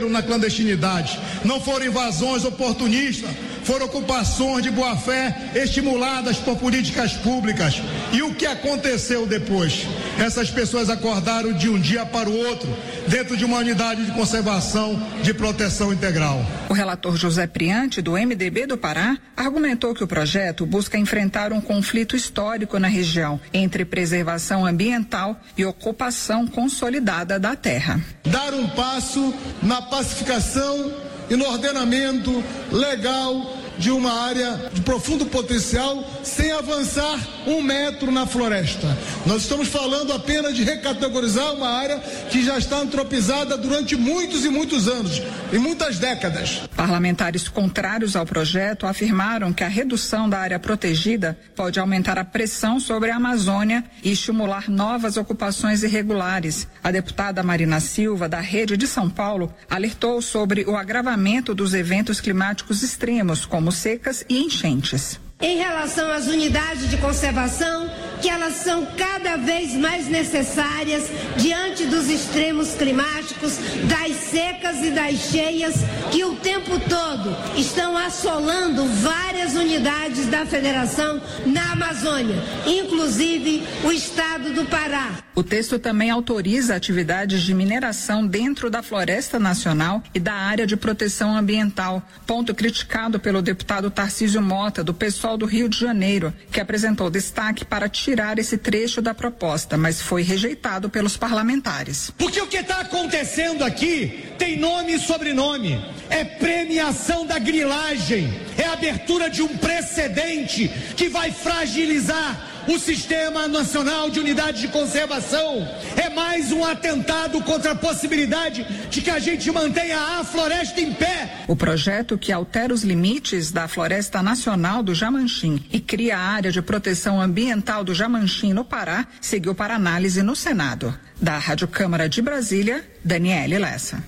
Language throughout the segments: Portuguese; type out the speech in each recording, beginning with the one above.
na clandestinidade. Não foram invasões oportunistas, foram ocupações de boa-fé estimuladas por políticas públicas. E o que aconteceu depois? Essas pessoas acordaram de um dia para o outro, dentro de uma unidade de conservação de proteção integral. O relator José Priante, do MDB do Pará, argumentou que o projeto busca enfrentar um conflito histórico na região entre preservação ambiental e ocupação consolidada da terra. Dar um passo na pacificação e no ordenamento legal de uma área de profundo potencial sem avançar 1 metro na floresta. Nós estamos falando apenas de recategorizar uma área que já está antropizada durante muitos e muitos anos, e muitas décadas. Parlamentares contrários ao projeto afirmaram que a redução da área protegida pode aumentar a pressão sobre a Amazônia e estimular novas ocupações irregulares. A deputada Marina Silva, da Rede de São Paulo, alertou sobre o agravamento dos eventos climáticos extremos, como secas e enchentes. Em relação às unidades de conservação, que elas são cada vez mais necessárias diante dos extremos climáticos, das secas e das cheias que o tempo todo estão assolando várias unidades da Federação na Amazônia, inclusive o estado do Pará. O texto também autoriza atividades de mineração dentro da Floresta Nacional e da área de proteção ambiental, ponto criticado pelo deputado Tarcísio Mota, do PSOL do Rio de Janeiro, que apresentou destaque para tirar esse trecho da proposta, mas foi rejeitado pelos parlamentares. Porque o que está acontecendo aqui tem nome e sobrenome. É premiação da grilagem, é abertura de um precedente que vai fragilizar o Sistema Nacional de Unidade de Conservação. É mais um atentado contra a possibilidade de que a gente mantenha a floresta em pé. O projeto, que altera os limites da Floresta Nacional do Jamanchim e cria a área de proteção ambiental do Jamanchim no Pará, seguiu para análise no Senado. Da Rádio Câmara de Brasília, Daniele Lessa.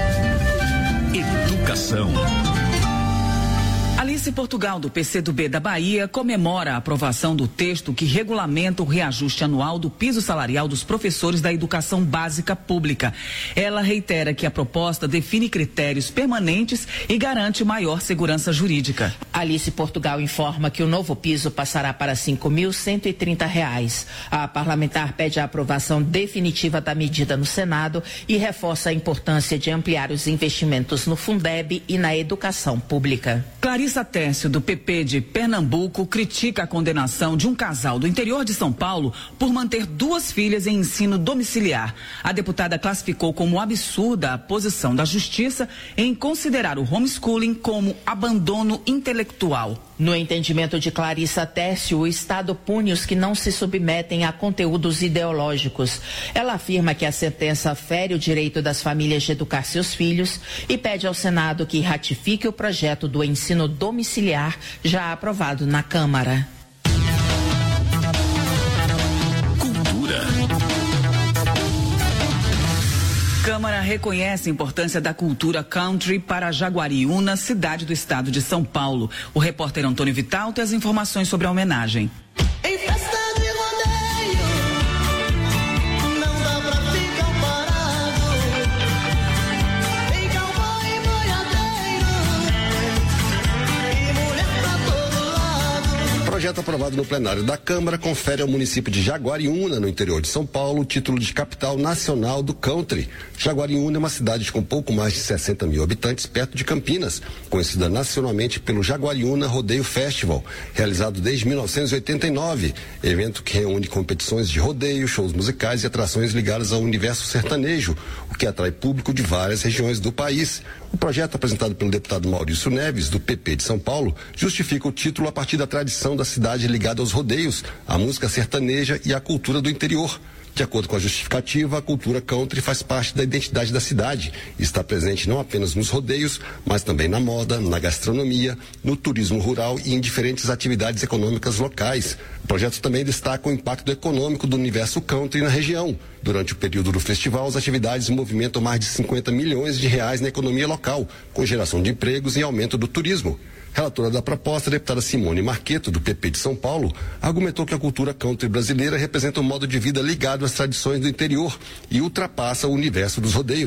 Educação. Alice Portugal, do PCdoB da Bahia, comemora a aprovação do texto que regulamenta o reajuste anual do piso salarial dos professores da educação básica pública. Ela reitera que a proposta define critérios permanentes e garante maior segurança jurídica. Alice Portugal informa que o novo piso passará para R$ 5.130. A parlamentar pede a aprovação definitiva da medida no Senado e reforça a importância de ampliar os investimentos no Fundeb e na educação pública. Clarissa Tércio, do PP de Pernambuco, critica a condenação de um casal do interior de São Paulo por manter 2 filhas em ensino domiciliar. A deputada classificou como absurda a posição da Justiça em considerar o homeschooling como abandono intelectual. No entendimento de Clarissa Tércio, o Estado pune os que não se submetem a conteúdos ideológicos. Ela afirma que a sentença fere o direito das famílias de educar seus filhos e pede ao Senado que ratifique o projeto do ensino domiciliar já aprovado na Câmara. Câmara reconhece a importância da cultura country para Jaguariúna, cidade do estado de São Paulo. O repórter Antônio Vital tem as informações sobre a homenagem. Em festa de rodeio, não dá pra ficar parado. Tem cowboy e boiadeiro, e mulher pra todo lado. O projeto aprovado no plenário da Câmara confere ao município de Jaguariúna, no interior de São Paulo, o título de capital nacional do country. Jaguariúna é uma cidade com pouco mais de 60 mil habitantes, perto de Campinas, conhecida nacionalmente pelo Jaguariúna Rodeio Festival, realizado desde 1989, evento que reúne competições de rodeio, shows musicais e atrações ligadas ao universo sertanejo, o que atrai público de várias regiões do país. O projeto apresentado pelo deputado Maurício Neves, do PP de São Paulo, justifica o título a partir da tradição da cidade ligada aos rodeios, à música sertaneja e à cultura do interior. De acordo com a justificativa, a cultura country faz parte da identidade da cidade e está presente não apenas nos rodeios, mas também na moda, na gastronomia, no turismo rural e em diferentes atividades econômicas locais. O projeto também destaca o impacto econômico do universo country na região. Durante o período do festival, as atividades movimentam mais de 50 milhões de reais na economia local, com geração de empregos e aumento do turismo. Relatora da proposta, a deputada Simone Marqueto, do PP de São Paulo, argumentou que a cultura country brasileira representa um modo de vida ligado às tradições do interior e ultrapassa o universo dos rodeios.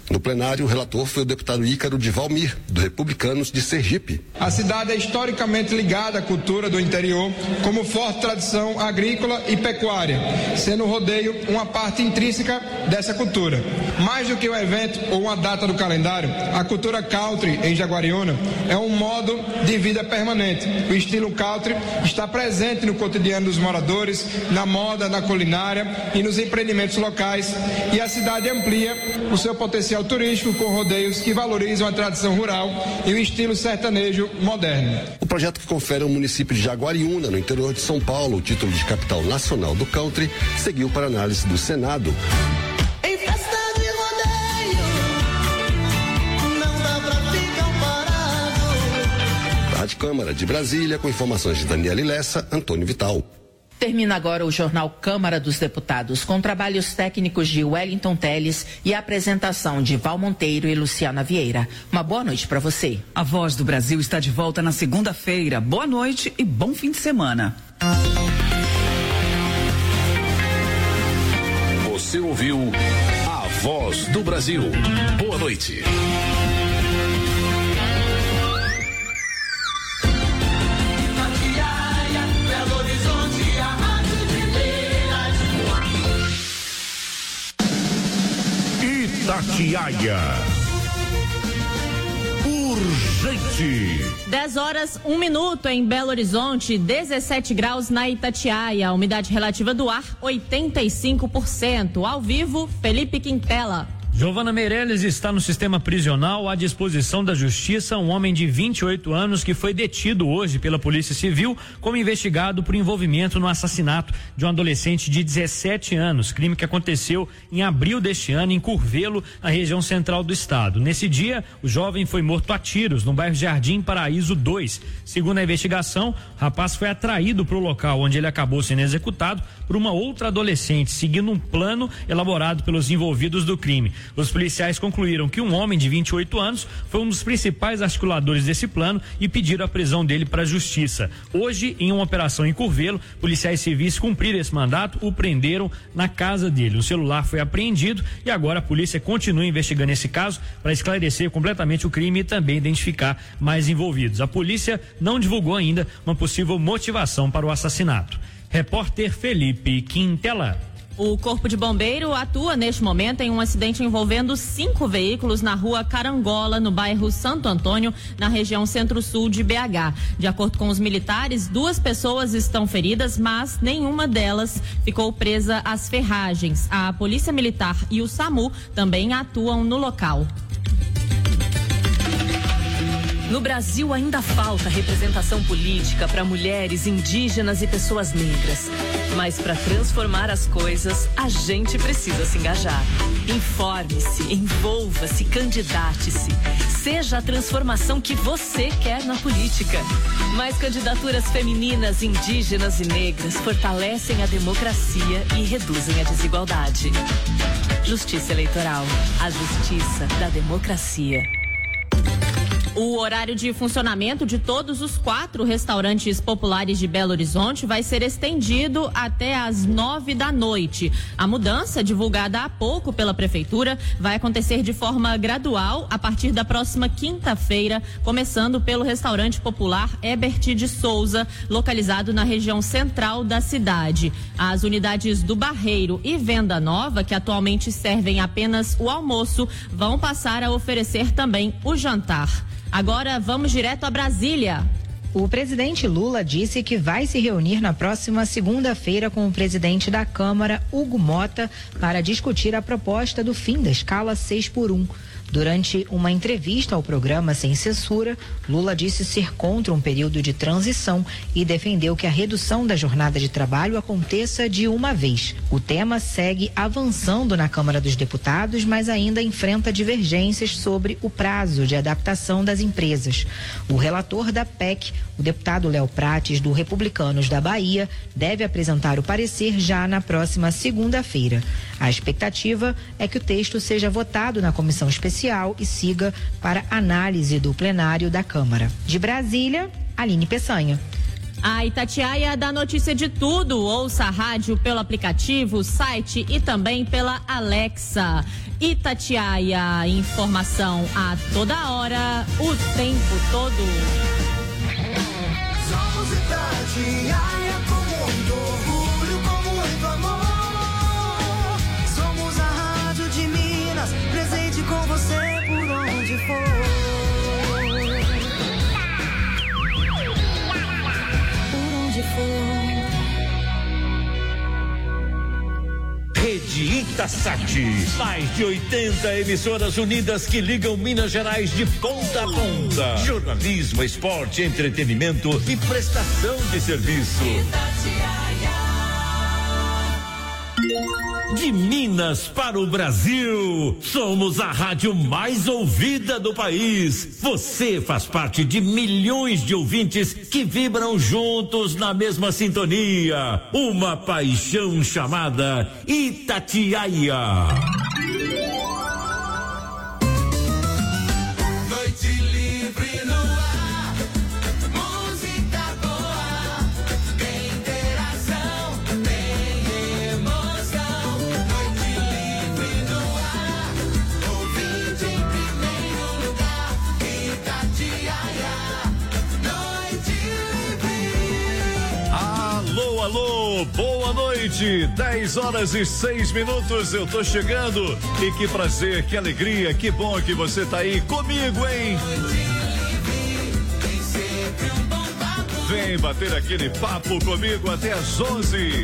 No plenário, o relator foi o deputado Ícaro de Valmir, do Republicanos de Sergipe. A cidade é historicamente ligada à cultura do interior, como forte tradição agrícola e pecuária, sendo o rodeio uma parte intrínseca dessa cultura. Mais do que um evento ou uma data do calendário, a cultura country em Jaguariúna é um modo de vida permanente. O estilo country está presente no cotidiano dos moradores, na moda, na culinária e nos empreendimentos locais, e a cidade amplia o seu potencial turístico com rodeios que valorizam a tradição rural e o estilo sertanejo moderno. O projeto que confere ao município de Jaguariúna, no interior de São Paulo, o título de capital nacional do country, seguiu para análise do Senado. Em festa de rodeio, não dá pra ficar parado. Rádio Câmara de Brasília, com informações de Daniela Lessa, Antônio Vital. Termina agora o Jornal Câmara dos Deputados, com trabalhos técnicos de Wellington Teles e a apresentação de Val Monteiro e Luciana Vieira. Uma boa noite para você. A Voz do Brasil está de volta na segunda-feira. Boa noite e bom fim de semana. Você ouviu a Voz do Brasil. Boa noite. Itatiaia. Urgente. 10 horas, 1 minuto em Belo Horizonte, 17 graus na Itatiaia. A umidade relativa do ar, 85%. Ao vivo, Felipe Quintela. Giovana Meirelles está no sistema prisional à disposição da Justiça, um homem de 28 anos que foi detido hoje pela Polícia Civil como investigado por envolvimento no assassinato de um adolescente de 17 anos, crime que aconteceu em abril deste ano em Curvelo, na região central do estado. Nesse dia, o jovem foi morto a tiros no bairro Jardim Paraíso 2. Segundo a investigação, o rapaz foi atraído para o local onde ele acabou sendo executado por uma outra adolescente, seguindo um plano elaborado pelos envolvidos do crime. Os policiais concluíram que um homem de 28 anos foi um dos principais articuladores desse plano e pediram a prisão dele para a Justiça. Hoje, em uma operação em Curvelo, policiais civis cumpriram esse mandato, o prenderam na casa dele. O celular foi apreendido e agora a polícia continua investigando esse caso para esclarecer completamente o crime e também identificar mais envolvidos. A polícia não divulgou ainda uma possível motivação para o assassinato. Repórter Felipe Quintela. O Corpo de Bombeiro atua neste momento em um acidente envolvendo 5 veículos na rua Carangola, no bairro Santo Antônio, na região centro-sul de BH. De acordo com os militares, 2 pessoas estão feridas, mas nenhuma delas ficou presa às ferragens. A Polícia Militar e o SAMU também atuam no local. No Brasil ainda falta representação política para mulheres, indígenas e pessoas negras. Mas para transformar as coisas, a gente precisa se engajar. Informe-se, envolva-se, candidate-se. Seja a transformação que você quer na política. Mais candidaturas femininas, indígenas e negras fortalecem a democracia e reduzem a desigualdade. Justiça Eleitoral, a justiça da democracia. O horário de funcionamento de todos os 4 restaurantes populares de Belo Horizonte vai ser estendido até às 9 da noite. A mudança, divulgada há pouco pela Prefeitura, vai acontecer de forma gradual a partir da próxima quinta-feira, começando pelo restaurante popular Herbert de Souza, localizado na região central da cidade. As unidades do Barreiro e Venda Nova, que atualmente servem apenas o almoço, vão passar a oferecer também o jantar. Agora vamos direto a Brasília. O presidente Lula disse que vai se reunir na próxima segunda-feira com o presidente da Câmara, Hugo Mota, para discutir a proposta do fim da escala 6x1. Durante uma entrevista ao programa Sem Censura, Lula disse ser contra um período de transição e defendeu que a redução da jornada de trabalho aconteça de uma vez. O tema segue avançando na Câmara dos Deputados, mas ainda enfrenta divergências sobre o prazo de adaptação das empresas. O relator da PEC, o deputado Léo Prates, do Republicanos da Bahia, deve apresentar o parecer já na próxima segunda-feira. A expectativa é que o texto seja votado na comissão especial e siga para análise do plenário da Câmara. De Brasília, Aline Peçanha. A Itatiaia dá notícia de tudo. Ouça a rádio pelo aplicativo, site e também pela Alexa. Itatiaia, informação a toda hora, o tempo todo. Somos Itatiaia com muito orgulho, com muito amor. Somos a rádio de Minas, presente com você por onde for. Rede Itasat, mais de 80 emissoras unidas que ligam Minas Gerais de ponta a ponta. Jornalismo, esporte, entretenimento e prestação de serviço. De Minas para o Brasil, somos a rádio mais ouvida do país. Você faz parte de milhões de ouvintes que vibram juntos na mesma sintonia. Uma paixão chamada Itatiaia. Noite livre no ar, música boa, tem interação, tem emoção. Noite livre no ar, ouvinte em primeiro lugar, Itatiaia. Noite livre. Alô, alô, boa noite, 10h06. Eu tô chegando e que prazer, que alegria, que bom que você tá aí comigo, hein? Vem bater aquele papo comigo até às 11.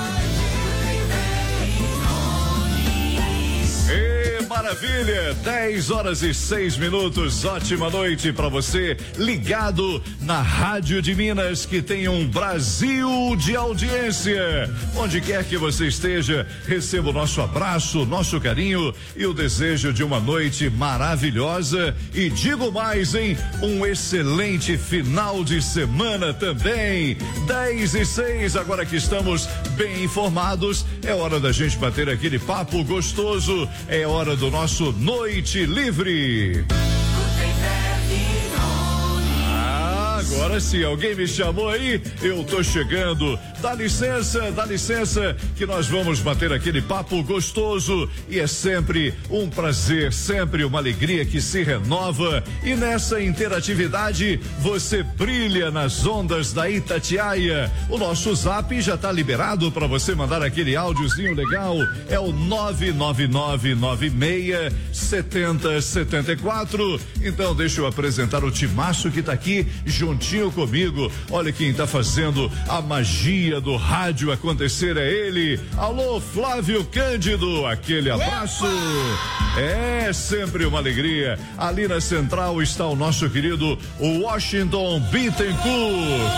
Maravilha, 10h06. Ótima noite para você, ligado na Rádio de Minas, que tem um Brasil de audiência. Onde quer que você esteja, receba o nosso abraço, nosso carinho e o desejo de uma noite maravilhosa. E digo mais, hein? Um excelente final de semana também. 10h06, agora que estamos bem informados, é hora da gente bater aquele papo gostoso. É hora do nosso Noite Livre. Agora sim, alguém me chamou aí? Eu tô chegando. Dá licença, que nós vamos bater aquele papo gostoso. E é sempre um prazer, sempre uma alegria que se renova. E nessa interatividade, você brilha nas ondas da Itatiaia. O nosso zap já tá liberado para você mandar aquele áudiozinho legal. É o 999967074. Então deixa eu apresentar o timaço que tá aqui juntinho comigo. Olha quem tá fazendo a magia do rádio acontecer, é ele. Alô, Flávio Cândido, aquele abraço. É sempre uma alegria. Ali na central está o nosso querido Washington Bittencourt.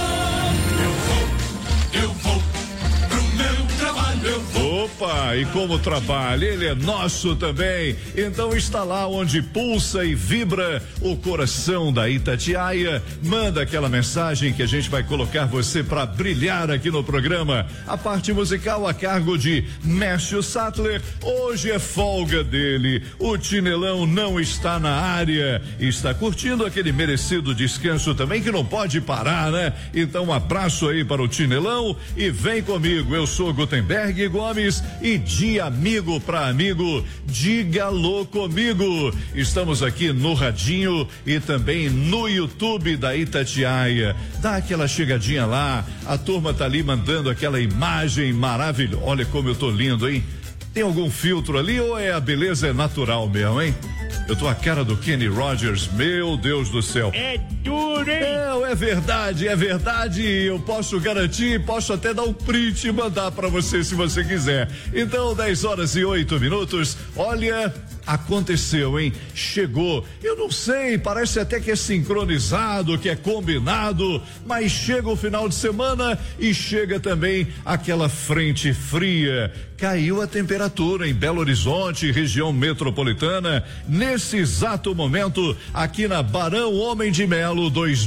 Eu vou pro meu trabalho, eu vou. Opa, e como trabalha, ele é nosso também. Então está lá onde pulsa e vibra o coração da Itatiaia. Manda aquela mensagem que a gente vai colocar você para brilhar aqui no programa. A parte musical a cargo de Mércio Sattler. Hoje é folga dele. O Tinelão não está na área. Está curtindo aquele merecido descanso também, que não pode parar, né? Então um abraço aí para o Tinelão e vem comigo. Eu sou Gutenberg Gomes. E de amigo para amigo, diga alô comigo. Estamos aqui no radinho e também no YouTube da Itatiaia. Dá aquela chegadinha lá, a turma tá ali mandando aquela imagem maravilhosa. Olha como eu tô lindo, hein? Tem algum filtro ali ou a beleza natural mesmo, hein? Eu tô a cara do Kenny Rogers, meu Deus do céu. É duro, hein? É verdade. Eu posso garantir, posso até dar um print e mandar pra você se você quiser. Então, 10h08. Olha, aconteceu, hein? Chegou. Eu não sei, parece até que é sincronizado, que é combinado, mas chega o final de semana e chega também aquela frente fria. Caiu a temperatura em Belo Horizonte, região metropolitana, nesse exato momento, aqui na Barão Homem de Melo,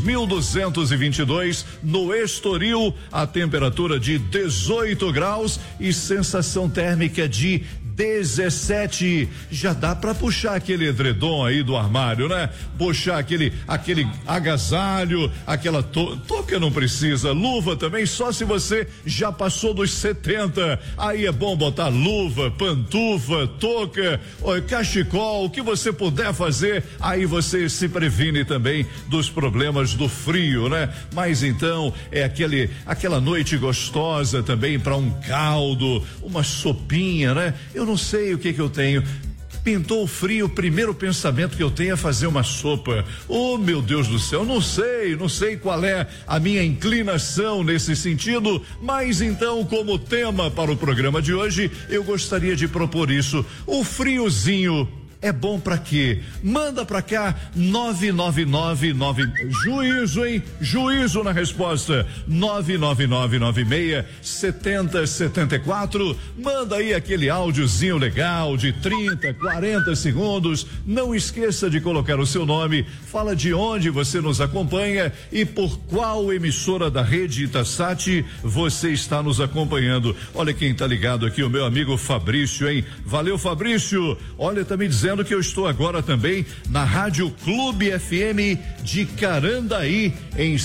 2222, no Estoril, a temperatura de 18 graus e sensação térmica de 17. Já dá pra puxar aquele edredom aí do armário, né? Puxar aquele agasalho, aquela touca não precisa, luva também, só se você já passou dos 70. Aí é bom botar luva, pantufa, touca, cachecol, o que você puder fazer, aí você se previne também dos problemas do frio, né? Mas então é aquela noite gostosa também para um caldo, uma sopinha, né? Eu não sei o que eu tenho. Pintou o frio, o primeiro pensamento que eu tenho é fazer uma sopa. Oh, meu Deus do céu, não sei qual é a minha inclinação nesse sentido, mas então, como tema para o programa de hoje, eu gostaria de propor isso. O friozinho é bom pra quê? Manda pra cá 999 juízo, hein? Juízo na resposta 999967074. Manda aí aquele áudiozinho legal de 30, 40 segundos. Não esqueça de colocar o seu nome, fala de onde você nos acompanha e por qual emissora da rede Itasat você está nos acompanhando. Olha quem tá ligado aqui, o meu amigo Fabrício, hein? Valeu, Fabrício. Olha, tá me dizendo que eu estou agora também na Rádio Clube FM de Carandaí em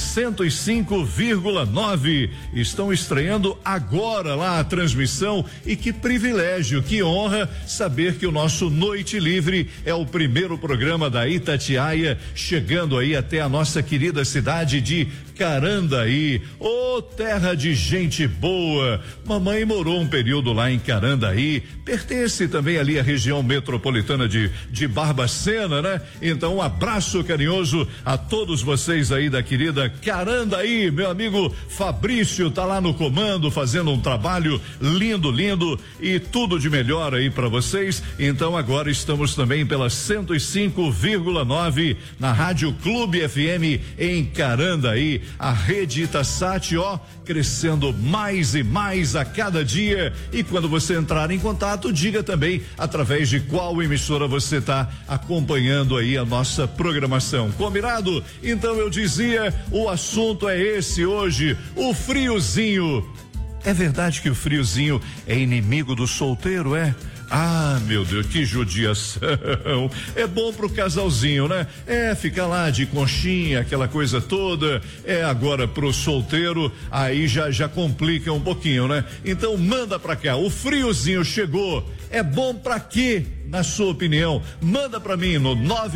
105,9. Estão estreando agora lá a transmissão e que privilégio, que honra saber que o nosso Noite Livre é o primeiro programa da Itatiaia chegando aí até a nossa querida cidade de Carandaí, terra de gente boa. Mamãe morou um período lá em Carandaí, pertence também ali à região metropolitana de Barbacena, né? Então um abraço carinhoso a todos vocês aí da querida Carandaí. Meu amigo Fabrício tá lá no comando fazendo um trabalho lindo e tudo de melhor aí para vocês. Então agora estamos também pela 105,9 na Rádio Clube FM em Carandaí. A rede Itasat, crescendo mais e mais a cada dia. E quando você entrar em contato, diga também através de qual emissora você está acompanhando aí a nossa programação. Combinado? Então eu dizia, o assunto é esse hoje, o friozinho. É verdade que o friozinho é inimigo do solteiro, é? Ah, meu Deus, que judiação. É bom pro casalzinho, né? Ficar lá de conchinha, aquela coisa toda. Agora pro solteiro, aí já complica um pouquinho, né? Então manda pra cá, o friozinho chegou. É bom pra quê, na sua opinião? Manda pra mim no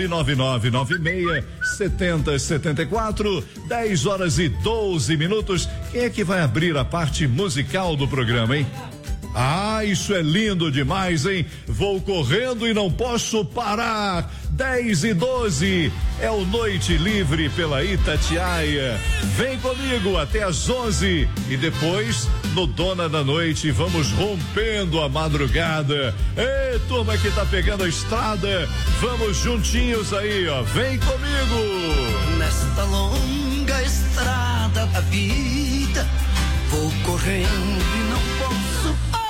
999967074, 10h12. Quem é que vai abrir a parte musical do programa, hein? Ah, isso é lindo demais, hein? Vou correndo e não posso parar. 10h12 é o Noite Livre pela Itatiaia. Vem comigo até às 11 e depois no Dona da Noite vamos rompendo a madrugada. Ei, turma que tá pegando a estrada, vamos juntinhos aí, vem comigo. Nesta longa estrada da vida, vou correndo e não posso parar.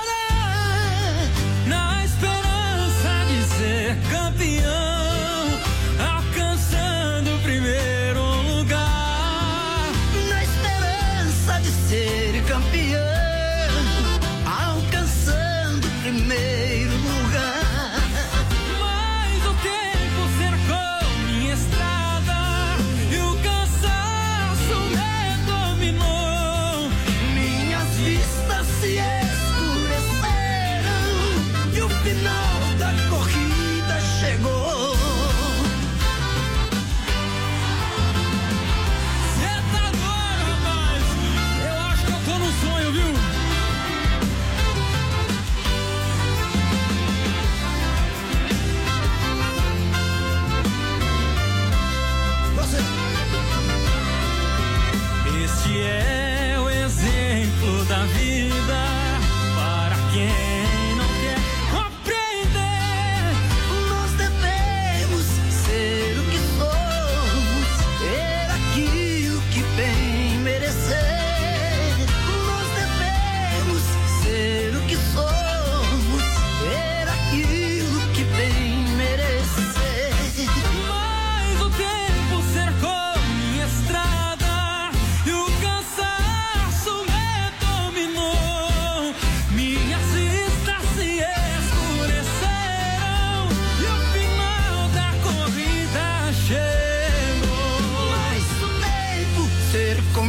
Na esperança de ser campeão, alcançando o primeiro lugar. Na esperança de ser campeão, alcançando o primeiro lugar. Mas o tempo cercou minha estrada e o cansaço me dominou. Minhas vistas se escureceram e o final da corrida chegou.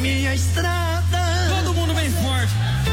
minha estrada. Todo mundo bem forte.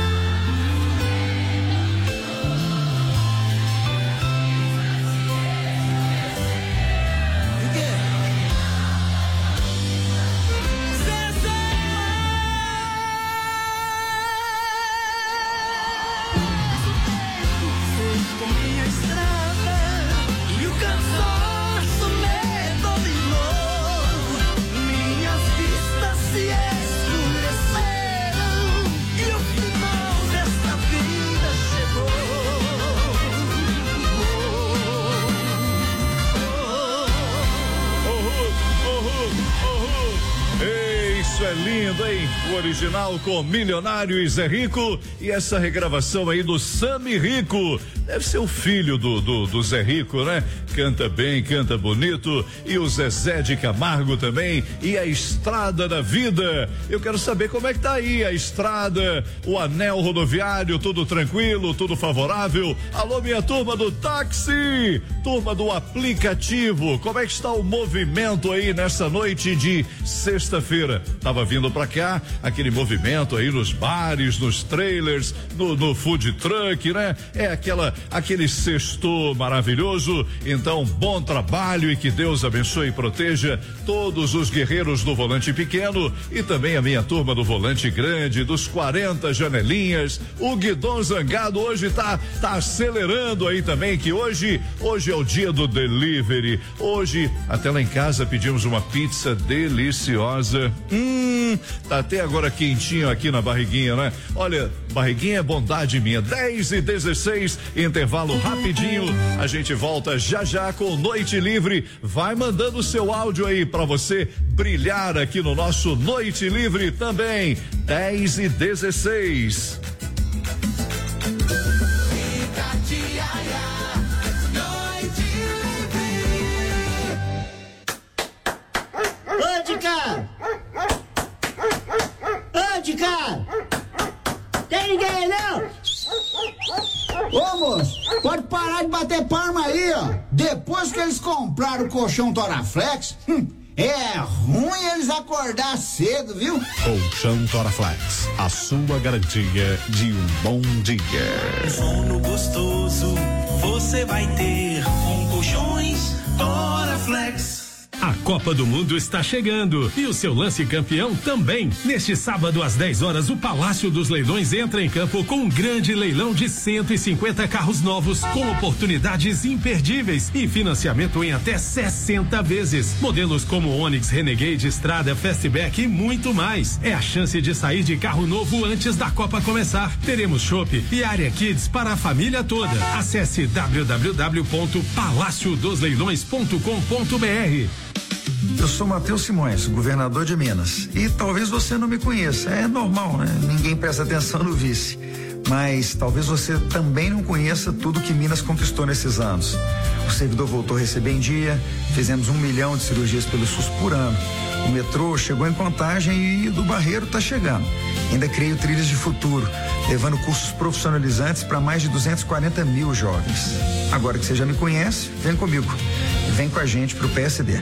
Isso é lindo, hein? O original com Milionário e Zé Rico e essa regravação aí do Sami Rico. Deve ser o filho do Zé Rico, né? Canta bem, canta bonito. E o Zezé de Camargo também. E a Estrada da Vida. Eu quero saber como é que tá aí a estrada, o anel rodoviário, tudo tranquilo, tudo favorável. Alô, minha turma do táxi, turma do aplicativo, como é que está o movimento aí nessa noite de sexta-feira? Tava vindo pra cá, aquele movimento aí nos bares, nos trailers, no food truck, né? É aquele sexto maravilhoso. Então, bom trabalho e que Deus abençoe e proteja todos os guerreiros do volante pequeno e também a minha turma do volante grande, dos 40 janelinhas. O Guidon Zangado hoje tá acelerando aí também, que hoje é o dia do delivery. Hoje, até lá em casa pedimos uma pizza deliciosa. Tá até agora quentinho aqui na barriguinha, né? Olha, barriguinha é bondade minha. 10h16, intervalo rapidinho. A gente volta já com Noite Livre. Vai mandando o seu áudio aí pra você brilhar aqui no nosso Noite Livre também. 10h16. Ô, de cara! Ô, de cara! Tem ninguém aí, não? Ô, moço, pode parar de bater palma aí, ó. Depois que eles compraram o colchão Toraflex, é ruim eles acordar cedo, viu? Colchão Toraflex, a sua garantia de um bom dia. Sono gostoso você vai ter com colchões Toraflex. A Copa do Mundo está chegando e o seu lance campeão também. Neste sábado às 10 horas, o Palácio dos Leilões entra em campo com um grande leilão de 150 carros novos com oportunidades imperdíveis e financiamento em até 60 vezes. Modelos como Onix, Renegade, Strada, Fastback e muito mais. É a chance de sair de carro novo antes da Copa começar. Teremos chopp e área kids para a família toda. Acesse www.palaciodosleilões.com.br. Eu sou Matheus Simões, governador de Minas. E talvez você não me conheça, é normal, né? Ninguém presta atenção no vice. Mas talvez você também não conheça tudo que Minas conquistou nesses anos. O servidor voltou a receber em dia, fizemos 1 milhão de cirurgias pelo SUS por ano. O metrô chegou em Contagem e do Barreiro está chegando. Ainda criei o Trilhas de Futuro, levando cursos profissionalizantes para mais de 240 mil jovens. Agora que você já me conhece, vem comigo. Vem com a gente pro PSD.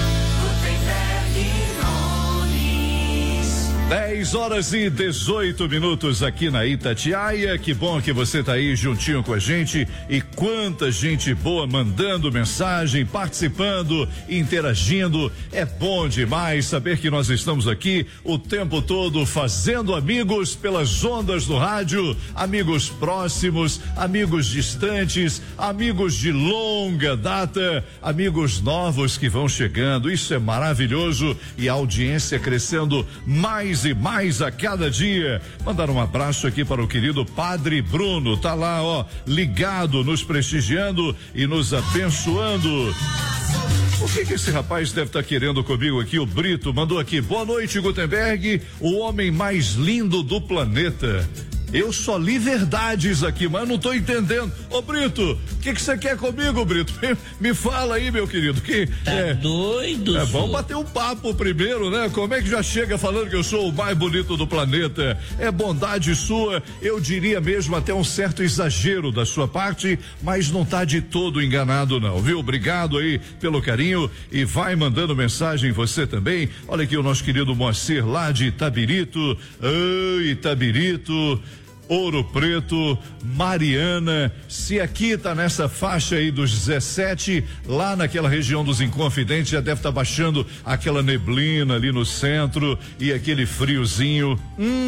10h18 aqui na Itatiaia. Que bom que você tá aí juntinho com a gente e quanta gente boa mandando mensagem, participando, interagindo. É bom demais saber que nós estamos aqui o tempo todo fazendo amigos pelas ondas do rádio, amigos próximos, amigos distantes, amigos de longa data, amigos novos que vão chegando. Isso é maravilhoso e a audiência crescendo mais e mais a cada dia. Mandar um abraço aqui para o querido Padre Bruno, tá lá, ó, ligado, nos prestigiando e nos abençoando. O que esse rapaz deve estar querendo comigo aqui? O Brito mandou aqui: boa noite, Gutenberg, o homem mais lindo do planeta. Eu só li verdades aqui, mas não tô entendendo. Ô Brito, o que você quer comigo, Brito? Me fala aí, meu querido. Doido? Vamos bater um papo primeiro, né? Como é que já chega falando que eu sou o mais bonito do planeta? É bondade sua, eu diria mesmo até um certo exagero da sua parte, mas não tá de todo enganado não, viu? Obrigado aí pelo carinho e vai mandando mensagem você também. Olha aqui o nosso querido Moacir lá de Itabirito. Ai, Itabirito, Ouro Preto, Mariana, se aqui tá nessa faixa aí dos 17, lá naquela região dos Inconfidentes já deve estar baixando aquela neblina ali no centro e aquele friozinho.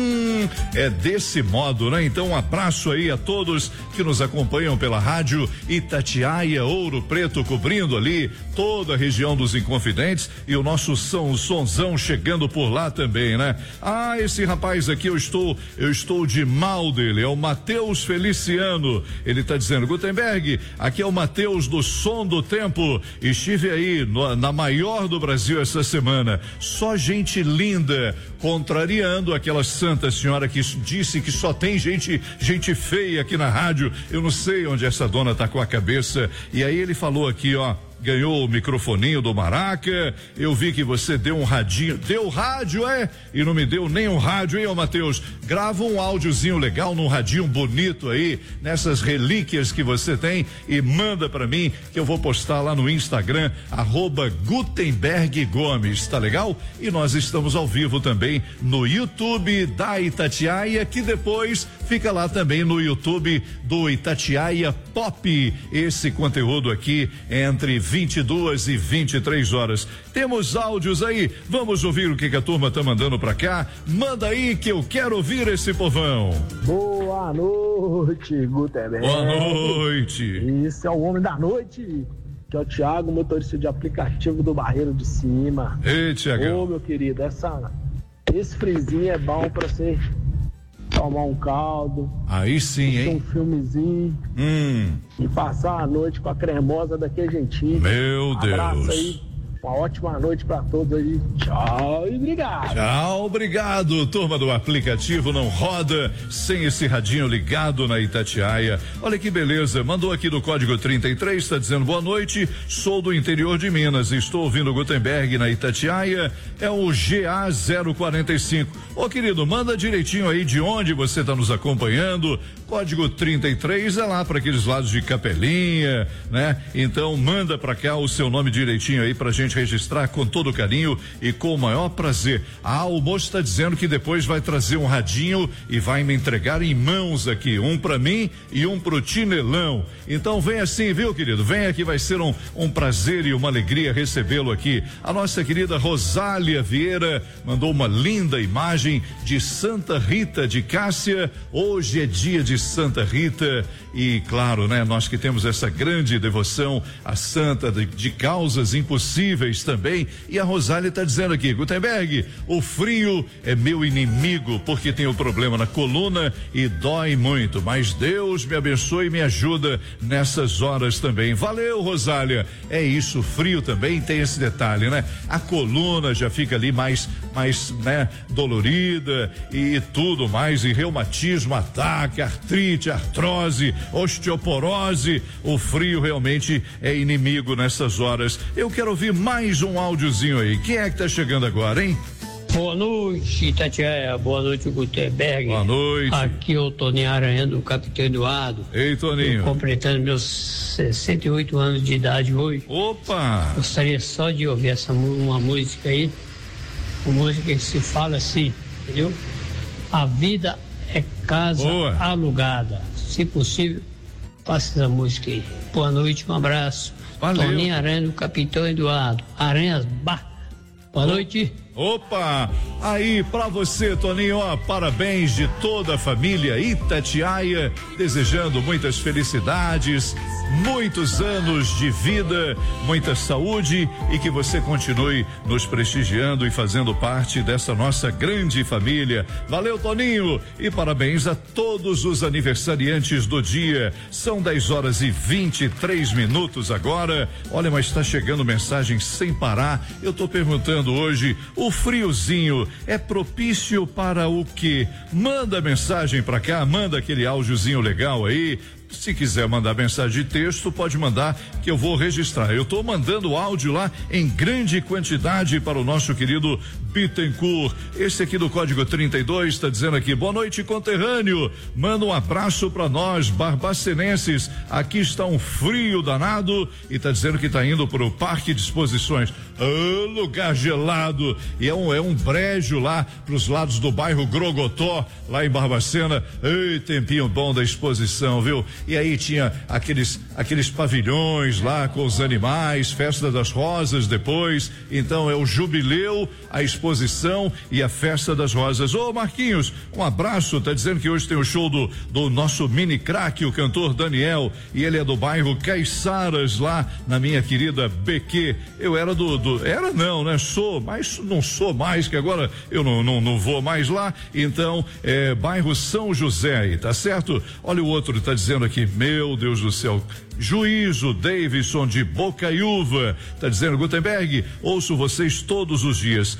É desse modo, né? Então um abraço aí a todos que nos acompanham pela rádio Itatiaia, Ouro Preto, cobrindo ali toda a região dos Inconfidentes e o nosso sonzão chegando por lá também, né? Esse rapaz aqui eu estou de mal dele, é o Matheus Feliciano. Ele tá dizendo: Gutenberg, aqui é o Matheus do Som do Tempo. Estive aí na maior do Brasil essa semana. Só gente linda, contrariando aquela santa senhora que disse que só tem gente feia aqui na rádio. Eu não sei onde essa dona tá com a cabeça. E aí ele falou aqui, ó. Ganhou o microfoninho do Maraca, eu vi que você deu um radinho, deu rádio, e não me deu nem um rádio, hein, ô Matheus? Grava um áudiozinho legal num radinho bonito aí, nessas relíquias que você tem e manda pra mim, que eu vou postar lá no Instagram, @Gutenberg Gomes, tá legal? E nós estamos ao vivo também no YouTube da Itatiaia, que depois fica lá também no YouTube do Itatiaia Pop, esse conteúdo aqui entre 22 e 23 horas. Temos áudios aí, vamos ouvir o que a turma tá mandando pra cá. Manda aí que eu quero ouvir esse povão. Boa noite, Gutenberg. Boa noite. Esse é o homem da noite, que é o Thiago, motorista de aplicativo do Barreiro de Cima. Ei, Thiagão. Ô, meu querido, esse frisinho é bom pra você tomar um caldo. Aí sim, hein? Um filmezinho. E passar a noite com a cremosa daquele jeitinho. Meu Deus. Abraço aí. Uma ótima noite pra todos aí. Tchau e obrigado. Tchau, obrigado. Turma do aplicativo não roda sem esse radinho ligado na Itatiaia. Olha que beleza. Mandou aqui do código 33, tá dizendo: boa noite, sou do interior de Minas, estou ouvindo Gutenberg na Itatiaia. É o GA045. Ô querido, manda direitinho aí de onde você tá nos acompanhando. Código 33 é lá para aqueles lados de Capelinha, né? Então manda pra cá o seu nome direitinho aí pra gente registrar com todo carinho e com o maior prazer. O moço tá dizendo que depois vai trazer um radinho e vai me entregar em mãos aqui, um pra mim e um pro Tinelão. Então vem assim, viu, querido? Vem aqui, vai ser um prazer e uma alegria recebê-lo aqui. A nossa querida Rosália Vieira mandou uma linda imagem de Santa Rita de Cássia. Hoje é dia de Santa Rita e claro, né, nós que temos essa grande devoção à santa de causas impossíveis também. E a Rosália está dizendo aqui: Gutenberg, o frio é meu inimigo porque tenho problema na coluna e dói muito, mas Deus me abençoe e me ajuda nessas horas também. Valeu, Rosália. É isso, frio também tem esse detalhe, né? A coluna já fica ali mais, né, dolorida e tudo mais, e reumatismo ataca, artrite, artrose, osteoporose. O frio realmente é inimigo nessas horas. Eu quero ouvir mais um áudiozinho aí. Quem é que tá chegando agora, hein? Boa noite, Itatiaia. Boa noite, Gutenberg. Boa noite. Aqui é o Toninho Aranha do Capitão Eduardo. Ei, Toninho. Completando meus 68 anos de idade hoje. Opa! Gostaria só de ouvir uma música aí. Uma música que se fala assim, entendeu? A vida é casa alugada. Se possível, passe essa música aí. Boa noite, um abraço. Valeu. Toninho Aranha do Capitão Eduardo. Aranhas Bar. Boa noite. Opa, aí pra você, Toninho, ó, parabéns de toda a família Itatiaia, desejando muitas felicidades, muitos anos de vida, muita saúde e que você continue nos prestigiando e fazendo parte dessa nossa grande família. Valeu, Toninho, e parabéns a todos os aniversariantes do dia. São 10h23 agora. Olha, mas está chegando mensagem sem parar. Eu tô perguntando hoje o friozinho é propício para o quê? Manda mensagem pra cá, manda aquele áudiozinho legal aí. Se quiser mandar mensagem de texto, pode mandar que eu vou registrar. Eu tô mandando áudio lá em grande quantidade para o nosso querido Bittencourt. Esse aqui do código 32 está dizendo aqui: boa noite, conterrâneo. Manda um abraço para nós, barbacenenses. Aqui está um frio danado e tá dizendo que tá indo pro Parque de Exposições. Lugar gelado. E é um brejo lá pros lados do bairro Grogotó, lá em Barbacena. Ei, tempinho bom da exposição, viu? E aí tinha aqueles pavilhões lá com os animais, Festa das Rosas depois. Então é o jubileu, a exposição e a Festa das Rosas. Ô Marquinhos, um abraço. Tá dizendo que hoje tem o show do nosso mini craque, o cantor Daniel, e ele é do bairro Caiçaras, lá na minha querida BQ. Eu era era não, né? Sou, mas não sou mais, que agora eu não vou mais lá. Então, bairro São José aí, tá certo? Olha, o outro tá dizendo aqui, meu Deus do céu, Juízo Davidson de Bocaiúva, tá dizendo: Gutenberg, ouço vocês todos os dias.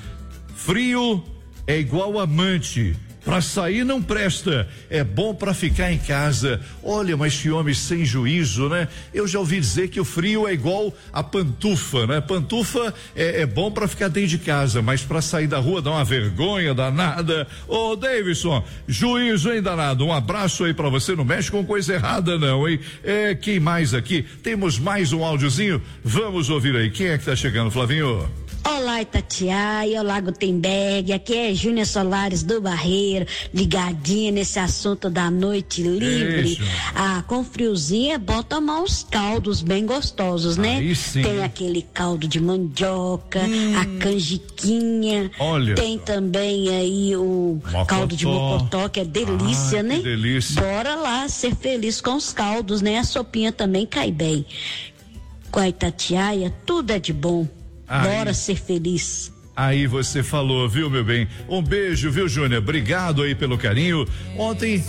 Frio é igual amante. Pra sair não presta, é bom pra ficar em casa. Olha, mas que homem sem juízo, né? Eu já ouvi dizer que o frio é igual a pantufa, né? Pantufa é bom pra ficar dentro de casa, mas pra sair da rua dá uma vergonha danada. Ô, Davidson, juízo, hein, danado? Um abraço aí pra você, não mexe com coisa errada não, hein? Quem mais aqui? Temos mais um áudiozinho? Vamos ouvir aí. Quem é que tá chegando, Flavinho? Olá, Itatiaia, olá, Gutenberg, aqui é Júnior Solares do Barreiro, ligadinha nesse assunto da noite livre. Isso. Com friozinho é bom tomar uns caldos bem gostosos, né? Aí sim. Tem aquele caldo de mandioca, a canjiquinha. Olha. Tem também aí o caldo de mocotó, que é delícia, né? Que delícia. Bora lá ser feliz com os caldos, né? A sopinha também cai bem. Com a Itatiaia, tudo é de bom. Bora ser feliz. Aí você falou, viu, meu bem? Um beijo, viu, Júnior? Obrigado aí pelo carinho. Ontem,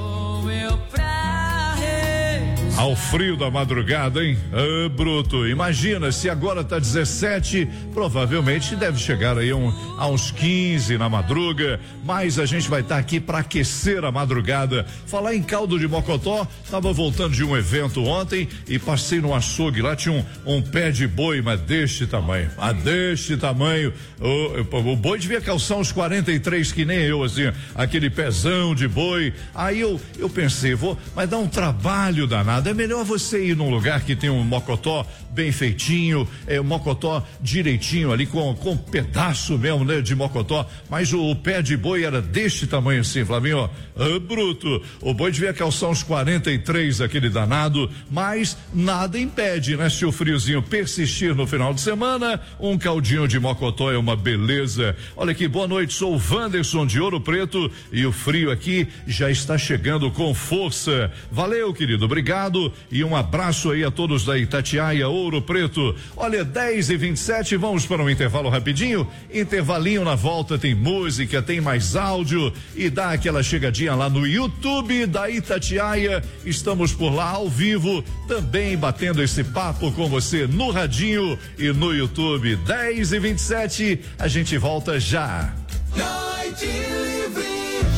ao frio da madrugada, hein? Bruto, imagina, se agora tá 17, provavelmente deve chegar aí a uns 15 na madruga, mas a gente vai estar aqui para aquecer a madrugada. Falar em caldo de mocotó, tava voltando de um evento ontem e passei no açougue, lá tinha um pé de boi, mas deste tamanho, o boi devia calçar uns 43, que nem eu, assim, aquele pezão de boi. Aí eu pensei, mas dá um trabalho danado. É melhor você ir num lugar que tem um mocotó bem feitinho, um mocotó direitinho ali, com pedaço mesmo, né, de mocotó. Mas o pé de boi era deste tamanho assim, Flavinho, bruto. O boi devia calçar uns 43, aquele danado, mas nada impede, né? Se o friozinho persistir no final de semana, um caldinho de mocotó é uma beleza. Olha aqui, boa noite, sou o Wanderson de Ouro Preto e o frio aqui já está chegando com força. Valeu, querido, obrigado e um abraço aí a todos da Itatiaia, Ouro Preto. Olha, 10h27, vamos para um intervalo rapidinho. Intervalinho, na volta tem música, tem mais áudio e dá aquela chegadinha lá no YouTube da Itatiaia. Estamos por lá ao vivo, também batendo esse papo com você no radinho e no YouTube. 10h27, a gente volta já. Noite Livre.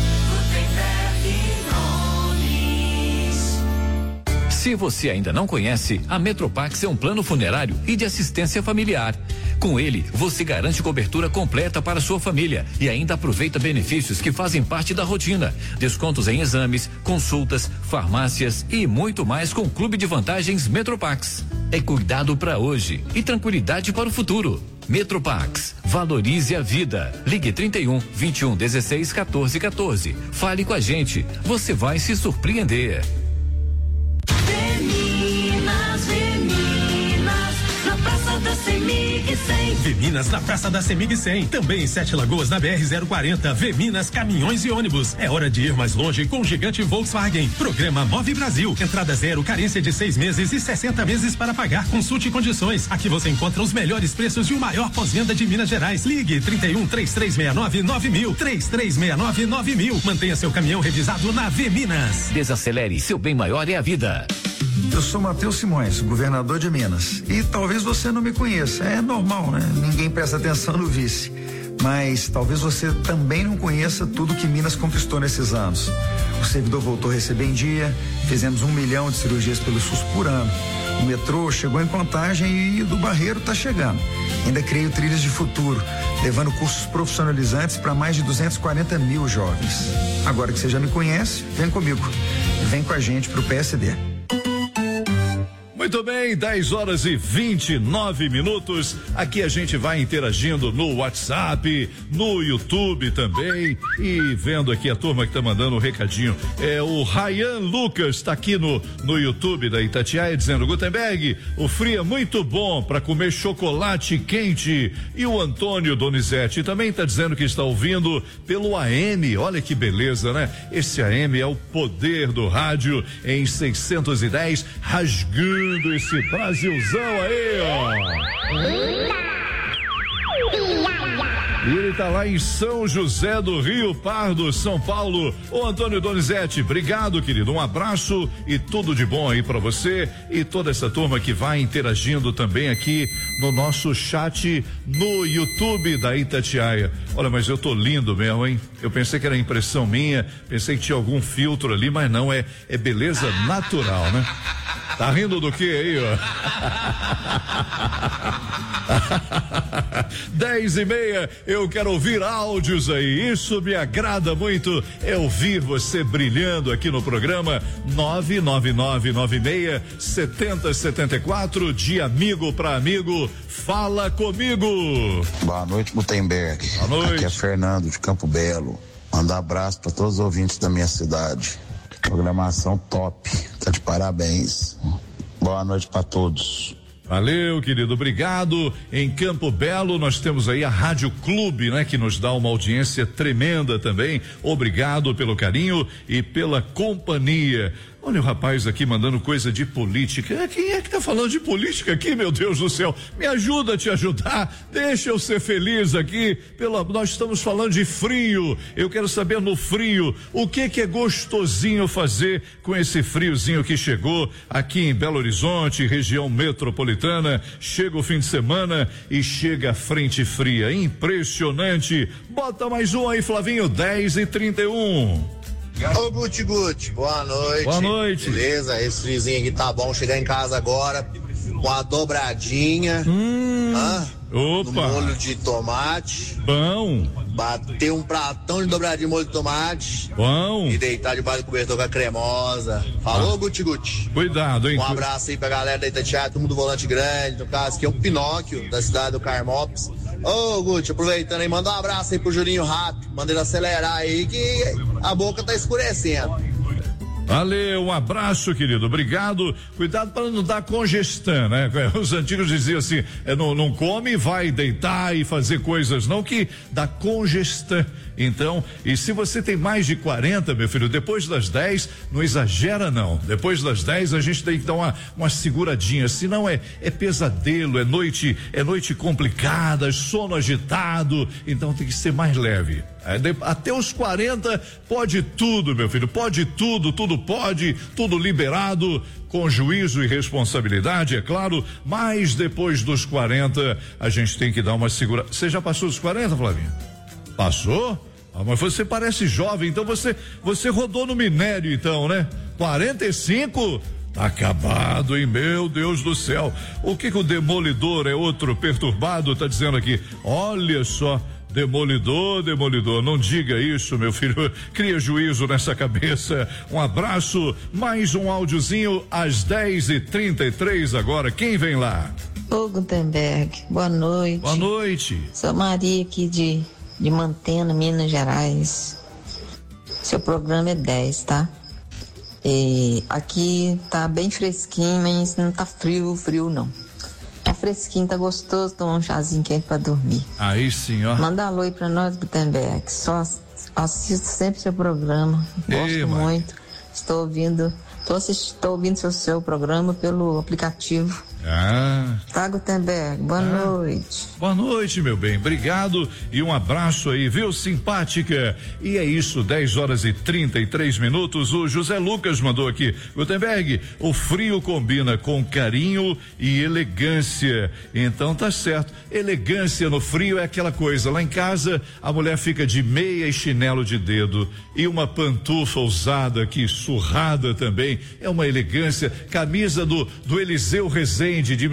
Se você ainda não conhece, a Metropax é um plano funerário e de assistência familiar. Com ele, você garante cobertura completa para sua família e ainda aproveita benefícios que fazem parte da rotina. Descontos em exames, consultas, farmácias e muito mais com o Clube de Vantagens Metropax. É cuidado para hoje e tranquilidade para o futuro. Metropax, valorize a vida. Ligue 31 21 16 14 14. Fale com a gente, você vai se surpreender. Veminas na Praça da Semig 100. Também em Sete Lagoas, na BR-040. Veminas Caminhões e Ônibus. É hora de ir mais longe com o gigante Volkswagen. Programa Move Brasil. Entrada zero, carência de 6 meses e 60 meses para pagar. Consulte condições. Aqui você encontra os melhores preços e o maior pós-venda de Minas Gerais. Ligue 31 3369 9000. 3369 9000. Mantenha seu caminhão revisado na Veminas. Desacelere, seu bem maior é a vida. Eu sou Matheus Simões, governador de Minas. E talvez você não me conheça. É normal, né? Ninguém presta atenção no vice. mas talvez você também não conheça tudo que Minas conquistou nesses anos. O servidor voltou a receber em dia, fizemos 1 milhão de cirurgias pelo SUS por ano. O metrô chegou em Contagem e do Barreiro está chegando. Ainda criei o Trilhas de Futuro, levando cursos profissionalizantes para mais de 240 mil jovens. Agora que você já me conhece, vem comigo. Vem com a gente pro PSD. Muito bem, 10h29. Aqui a gente vai interagindo no WhatsApp, no YouTube também e vendo aqui a turma que tá mandando um recadinho. O Ryan Lucas tá aqui no YouTube da Itatiaia dizendo: Gutenberg, o frio é muito bom para comer chocolate quente. E o Antônio Donizete também tá dizendo que está ouvindo pelo AM. Olha que beleza, né? Esse AM é o poder do rádio em 610, rasgando esse Brasilzão aí, ó. E ele tá lá em São José do Rio Pardo, São Paulo. Ô Antônio Donizete, obrigado, querido. Um abraço e tudo de bom aí pra você e toda essa turma que vai interagindo também aqui no nosso chat no YouTube da Itatiaia. Olha, mas eu tô lindo mesmo, hein? Eu pensei que era impressão minha, pensei que tinha algum filtro ali, mas não, é beleza natural, né? Tá rindo do que aí, ó? 10h30, eu quero ouvir áudios aí, isso me agrada muito, é ouvir você brilhando aqui no programa 99996-7074, de amigo para amigo, fala comigo. Boa noite, Gutenberg. Boa noite. Aqui é Fernando de Campo Belo, manda um abraço para todos os ouvintes da minha cidade. Programação top, tá de parabéns. Boa noite para todos. Valeu, querido, obrigado. Em Campo Belo nós temos aí a Rádio Clube, né? Que nos dá uma audiência tremenda também. Obrigado pelo carinho e pela companhia. Olha o rapaz aqui mandando coisa de política. Quem é que tá falando de política aqui, meu Deus do céu? Me ajuda a te ajudar. Deixa eu ser feliz aqui. Nós estamos falando de frio. Eu quero saber no frio o que é gostosinho fazer com esse friozinho que chegou aqui em Belo Horizonte, região metropolitana. Chega o fim de semana e chega a frente fria. Impressionante. Bota mais um aí, Flavinho. 10h31. Ô Guti, boa noite. Boa noite. Beleza, esse friozinho aqui tá bom. Chegar em casa agora com a dobradinha. Opa. No molho de tomate. Bom. Bater um pratão de dobradinha de molho de tomate. Bom. E deitar debaixo do cobertor com a cremosa. Falou, Guti. Cuidado, hein? Um abraço aí pra galera da Itatiaia, todo mundo do Volante Grande, no caso, que é o Pinóquio, da cidade do Carmópolis. Ô, Guti, aproveitando aí, manda um abraço aí pro Julinho Rato, manda ele acelerar aí que a boca tá escurecendo. Valeu, um abraço, querido, obrigado. Cuidado para não dar congestão, né? Os antigos diziam assim, não come, vai deitar e fazer coisas não que dá congestão. Então, e se você tem mais de 40, meu filho, depois das 10, não exagera não. Depois das 10 a gente tem que dar uma seguradinha, senão é pesadelo, é noite complicada, sono agitado, então tem que ser mais leve. Até os 40 pode tudo, meu filho, pode tudo pode, tudo liberado, com juízo e responsabilidade, é claro, mas depois dos 40 a gente tem que dar uma segura. Você já passou dos 40, Flavinho? Passou? Mas você parece jovem, então você rodou no minério então, né? 45? Tá acabado, hein? Meu Deus do céu. O que o Demolidor é outro perturbado tá dizendo aqui? Olha só. Demolidor, não diga isso, meu filho, cria juízo nessa cabeça. Um abraço, mais um áudiozinho às 10h33 agora, quem vem lá? Ô Gutenberg, boa noite. Boa noite. Sou Maria aqui de Mantena, Minas Gerais. Seu programa é 10, tá? E aqui tá bem fresquinho, mas não tá frio não. Tá fresquinho, tá gostoso, tomar um chazinho quente pra dormir. Aí sim, ó. Manda alô aí pra nós, Gutenberg. Só assisto sempre seu programa. Gosto muito. Estou ouvindo seu programa pelo aplicativo. Tá, Gutenberg, boa noite. Boa noite, meu bem, obrigado e um abraço aí, viu, simpática? E é isso, 10h33. O José Lucas mandou aqui, Gutenberg, o frio combina com carinho e elegância, então tá certo, elegância no frio é aquela coisa, lá em casa a mulher fica de meia e chinelo de dedo e uma pantufa usada aqui, surrada também, é uma elegância, camisa do Eliseu Rezende de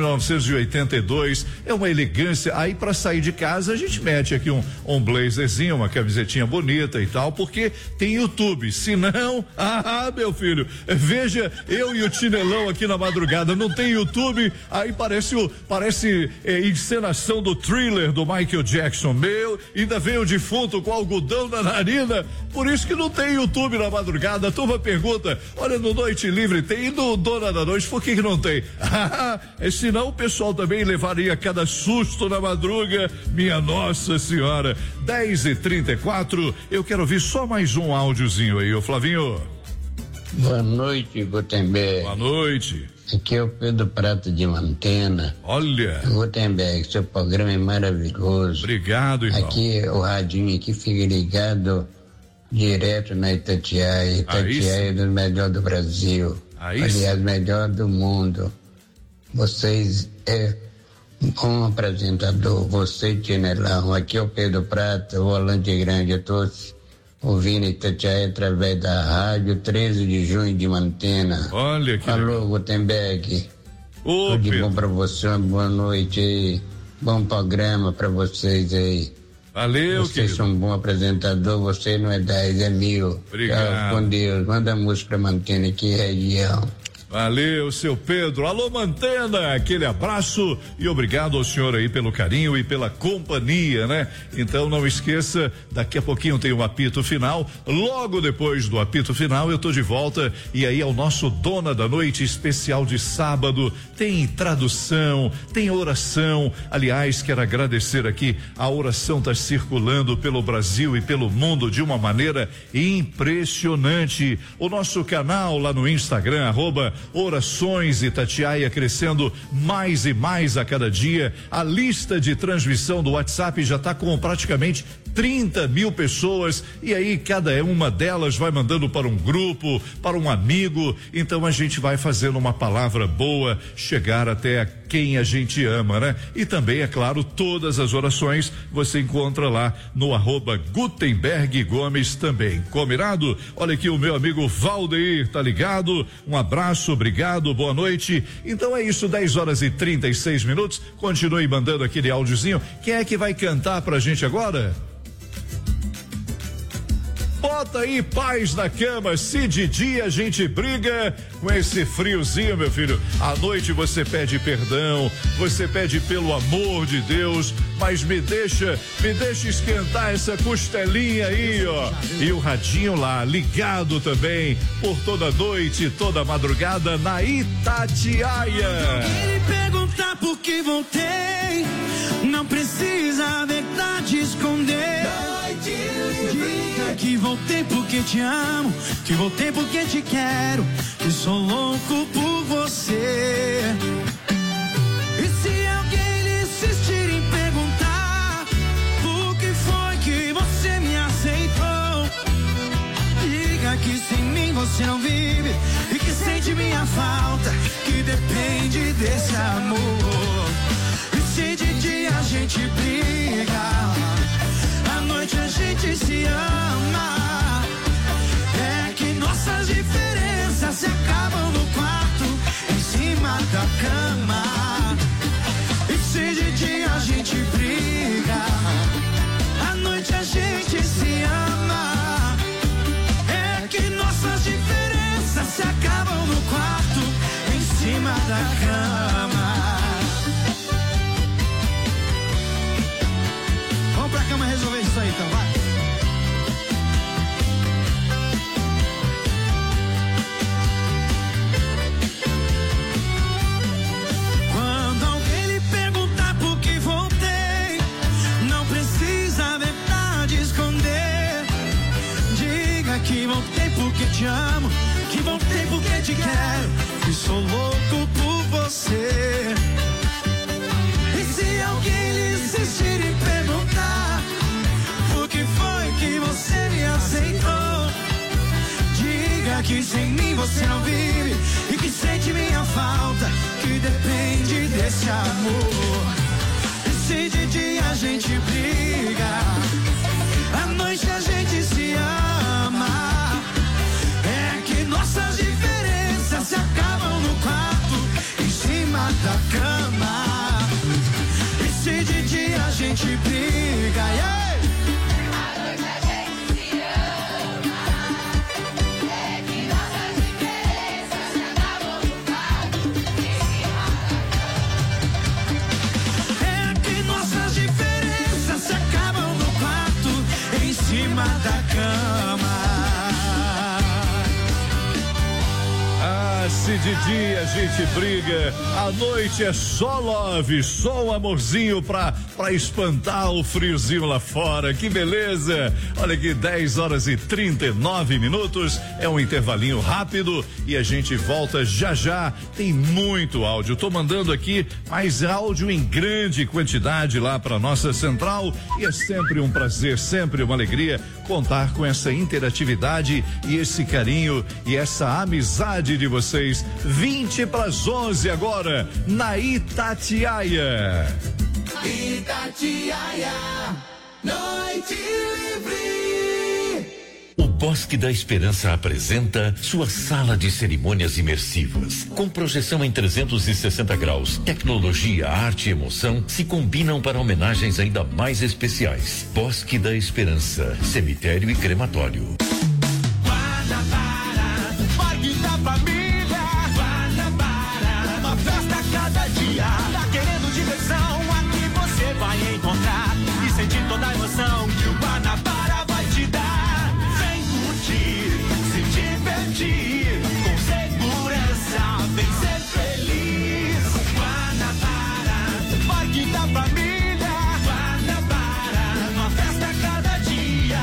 1982, é uma elegância. Aí para sair de casa a gente mete aqui um blazerzinho, uma camisetinha bonita e tal, porque tem YouTube. Se não, meu filho, veja eu e o chinelão aqui na madrugada, não tem YouTube, aí parece encenação do Thriller do Michael Jackson, ainda vem o defunto com algodão na narina, por isso que não tem YouTube na madrugada. A turma pergunta, olha, no Noite Livre tem, e no Dona da Noite, por que não tem? Senão o pessoal também levaria cada susto na madruga, minha Nossa Senhora. 10h34, eu quero ouvir só mais um áudiozinho aí, ô Flavinho. Boa noite, Gutenberg. Boa noite. Aqui é o Pedro Prata de Mantena. Olha. Gutenberg, seu programa é maravilhoso. Obrigado, irmão. Aqui, o radinho aqui fica ligado direto na Itatiaia. Itatiaia é do melhor do Brasil. Aliás, melhor do mundo. Vocês é um bom apresentador, você, Tinelão. Aqui é o Pedro Prata, o Volante Grande. Eu estou ouvindo Itatiaia através da rádio 13 de junho de Mantena. Olha que Alô, Gutenberg. Tudo de bom pra você, uma boa noite aí. Bom programa pra vocês aí. Valeu, vocês são um bom apresentador, você não é 10, é 1000. Obrigado. Tchau, com Deus. Manda música pra Mantena aqui, região. Valeu, seu Pedro. Alô, Mantena, aquele abraço e obrigado ao senhor aí pelo carinho e pela companhia, né? Então não esqueça, daqui a pouquinho tem o apito final, logo depois do apito final eu tô de volta e aí é o nosso Dona da Noite especial de sábado, tem tradução, tem oração, aliás, quero agradecer aqui, a oração tá circulando pelo Brasil e pelo mundo de uma maneira impressionante. O nosso canal lá no Instagram, @Orações Itatiaia, crescendo mais e mais a cada dia. A lista de transmissão do WhatsApp já está com praticamente 30 mil pessoas e aí cada uma delas vai mandando para um grupo, para um amigo, então a gente vai fazendo uma palavra boa chegar até quem a gente ama, né? E também, é claro, todas as orações você encontra lá no @Gutenberg Gomes também, combinado? Olha aqui o meu amigo Valdeir, tá ligado? Um abraço, obrigado, boa noite. Então é isso, 10h36, continue mandando aquele áudiozinho. Quem é que vai cantar pra gente agora? Bota aí paz na cama, se de dia a gente briga com esse friozinho, meu filho, à noite você pede perdão, você pede pelo amor de Deus, mas me deixa esquentar essa costelinha aí, ó, e o radinho lá, ligado também, por toda noite, toda madrugada na Itatiaia. Ele perguntar por que voltei, não precisa a verdade esconder. Diga que voltei porque te amo, que voltei porque te quero, que sou louco por você. E se alguém lhe insistir em perguntar por que foi que você me aceitou, diga que sem mim você não vive e que sente minha falta, que depende desse amor. E se de dia a gente briga, à noite a gente se ama, é que nossas diferenças se acabam no quarto, em cima da cama. E se de dia a gente briga, à noite a gente se ama, é que nossas diferenças se acabam no quarto, em cima da cama. Vamos pra cama resolver isso aí, então, vai. Quando alguém lhe perguntar por que voltei, não precisa a verdade esconder. Diga que voltei porque te amo, que voltei porque te quero, que sou louco por você. você. E se alguém lhe insistir em perguntar o que foi que você me aceitou, diga que sem mim você não vive e que sente minha falta, que depende desse amor. E se de dia a gente briga, à noite a gente se ama, é que nossas diferenças se acabam no quarto, em cima da cama. E se de dia a gente briga, yeah! Da cama. Ah, se de dia a gente briga, à noite é só love, só um amorzinho pra espantar o friozinho lá fora. Que beleza! Olha aqui, 10h39, é um intervalinho rápido e a gente volta já já. Tem muito áudio, tô mandando aqui mais áudio em grande quantidade lá pra nossa central e é sempre um prazer, sempre uma alegria contar com essa interatividade e esse carinho e essa amizade de vocês. 20:11 agora na Itatiaia. Itatiaia, noite livre. O Bosque da Esperança apresenta sua sala de cerimônias imersivas. Com projeção em 360 graus, tecnologia, arte e emoção se combinam para homenagens ainda mais especiais. Bosque da Esperança, cemitério e crematório. Guanabara, Parque da Família. Guanabara, uma festa a cada dia. Tá querendo diversão? Aqui você vai encontrar e sentir toda a emoção que o Guanabara vai te dar. Vem curtir, se divertir, com segurança, vem ser feliz. Guanabara, Parque da Família. Guanabara, uma festa a cada dia.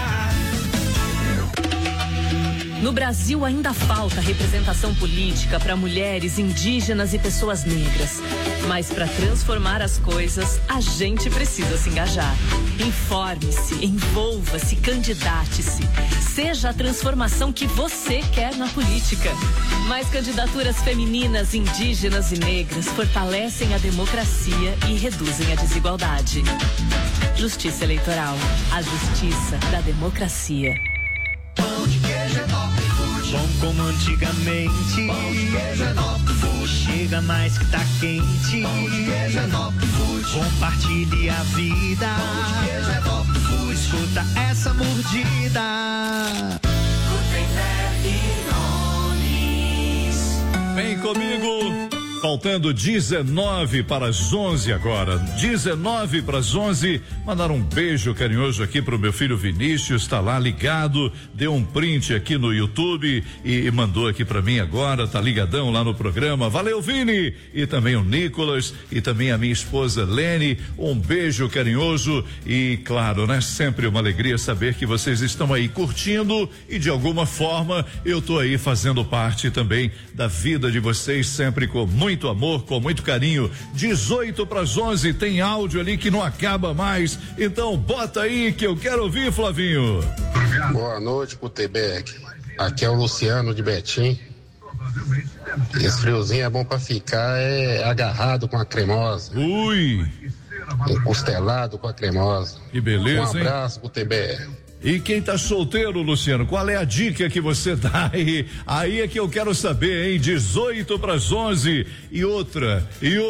No Brasil ainda falta representação política para mulheres, indígenas e pessoas negras. Mas para transformar as coisas, a gente precisa se engajar. Informe-se, envolva-se, candidate-se. Seja a transformação que você quer na política. Mais candidaturas femininas, indígenas e negras fortalecem a democracia e reduzem a desigualdade. Justiça Eleitoral, a justiça da democracia. Pão de queijo é top food. Bom como antigamente. Pão de queijo é top food. Chega mais que tá quente. Pão de queijo é top food. Compartilhe a vida. Pão de queijo é top food. Escuta essa mordida. Gutenberg Nunes. Vem comigo. Faltando 19 para as 11 agora. 19 para as 11. Mandar um beijo carinhoso aqui pro meu filho Vinícius, tá lá ligado, deu um print aqui no YouTube e mandou aqui para mim agora, tá ligadão lá no programa. Valeu, Vini! E também o Nicolas e também a minha esposa Lene. Um beijo carinhoso e claro, né? Sempre uma alegria saber que vocês estão aí curtindo e de alguma forma eu tô aí fazendo parte também da vida de vocês, sempre com muito amor, com muito carinho. 18 para as 11, tem áudio ali que não acaba mais. Então bota aí que eu quero ouvir, Flavinho. Boa noite, Gutenberg. Aqui é o Luciano de Betim. Esse friozinho é bom pra ficar agarrado com a cremosa. Ui! Encostelado com a cremosa. Que beleza, um abraço, Gutenberg. E quem tá solteiro, Luciano, qual é a dica que você dá aí? Aí é que eu quero saber, hein? 18 para as 11 e outra.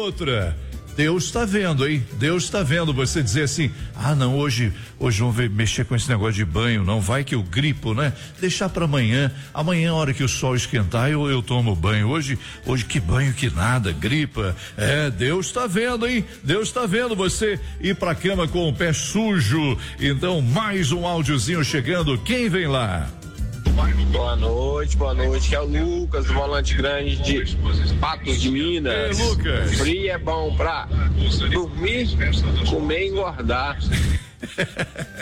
Deus tá vendo, hein? Deus tá vendo você dizer assim, não, hoje vamos mexer com esse negócio de banho, não vai que eu gripo, né? Deixar para amanhã, a hora que o sol esquentar eu tomo banho, hoje que banho que nada, gripa, Deus tá vendo, hein? Deus tá vendo você ir pra cama com o pé sujo. Então mais um áudiozinho chegando, quem vem lá? Boa noite, que é o Lucas do Volante Grande de Patos de Minas. Ei, Lucas. Frio é bom pra dormir, comer e engordar.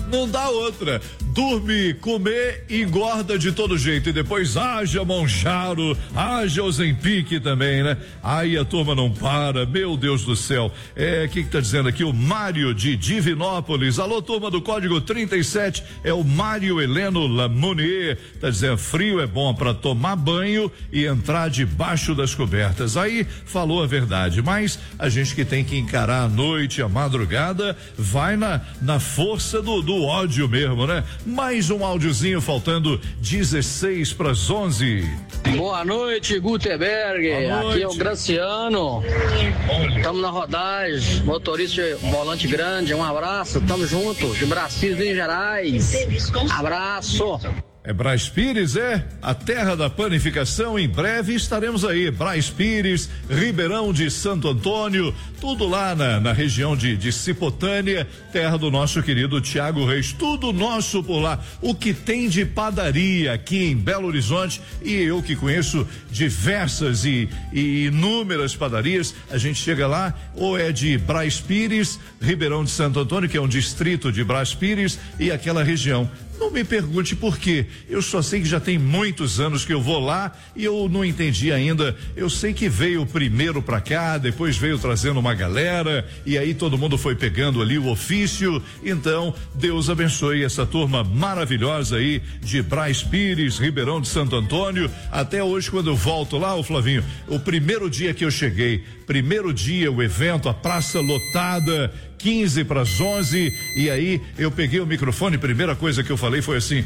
Não dá outra. Dormir, comer e engorda de todo jeito. E depois haja Monjaro, haja Ozempic também, né? Aí a turma não para, meu Deus do céu. Que tá dizendo aqui? O Mário de Divinópolis. Alô, turma do código 37, é o Mário Heleno Lamounier. Tá dizendo, frio é bom para tomar banho e entrar debaixo das cobertas. Aí falou a verdade, mas a gente que tem que encarar a noite, a madrugada, vai na força do ódio mesmo, né? Mais um áudiozinho, faltando 16 para as 11. Boa noite, Gutenberg. Boa noite. Aqui é o Graciano. Estamos na rodagem. Motorista volante grande. Um abraço. Tamo junto. De Brasília, Minas Gerais. Abraço. É Brás Pires, a terra da panificação. Em breve estaremos aí. Brás Pires, Ribeirão de Santo Antônio, tudo lá na região de Cipotânea, terra do nosso querido Tiago Reis. Tudo nosso por lá. O que tem de padaria aqui em Belo Horizonte, e eu que conheço diversas e inúmeras padarias, a gente chega lá, ou é de Brás Pires, Ribeirão de Santo Antônio, que é um distrito de Brás Pires, e aquela região. Não me pergunte por quê. Eu só sei que já tem muitos anos que eu vou lá e eu não entendi ainda. Eu sei que veio primeiro pra cá, depois veio trazendo uma galera e aí todo mundo foi pegando ali o ofício. Então, Deus abençoe essa turma maravilhosa aí de Brás Pires, Ribeirão de Santo Antônio. Até hoje, quando eu volto lá, ô Flavinho, o primeiro dia que eu cheguei, o evento, a praça lotada, 15 para as 11, e aí eu peguei o microfone, primeira coisa que eu falei foi assim: